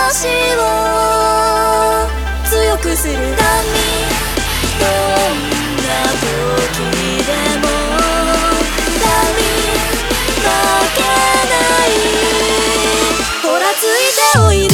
しを強くする。どんな時でも負けない。ほらついておいで。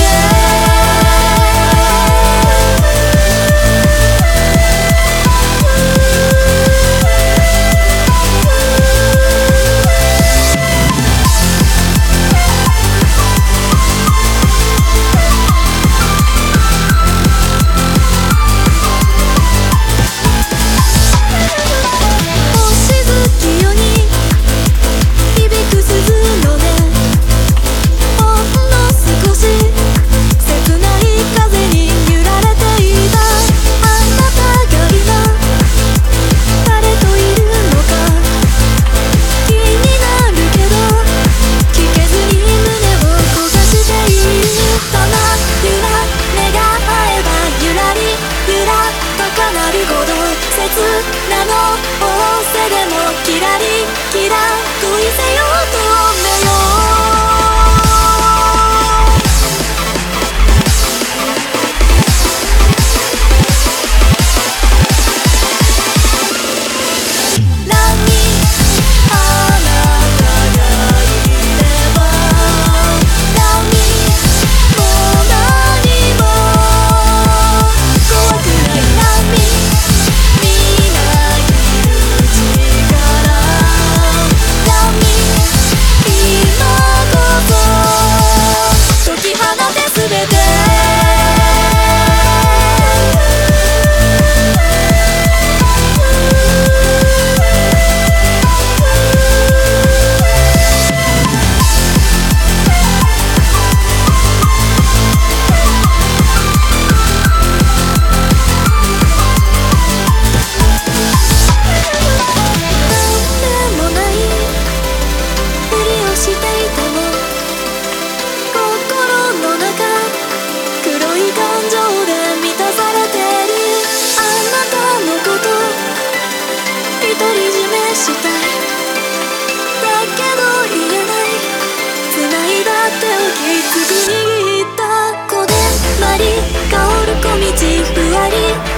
なの仰せでもキラリキラ恋せよとめよ何にあなたがいれば何も何も怖くない。独り占めしたい。だけど言えない。繋いだ手をきつく握った小手まり香る小道ふわり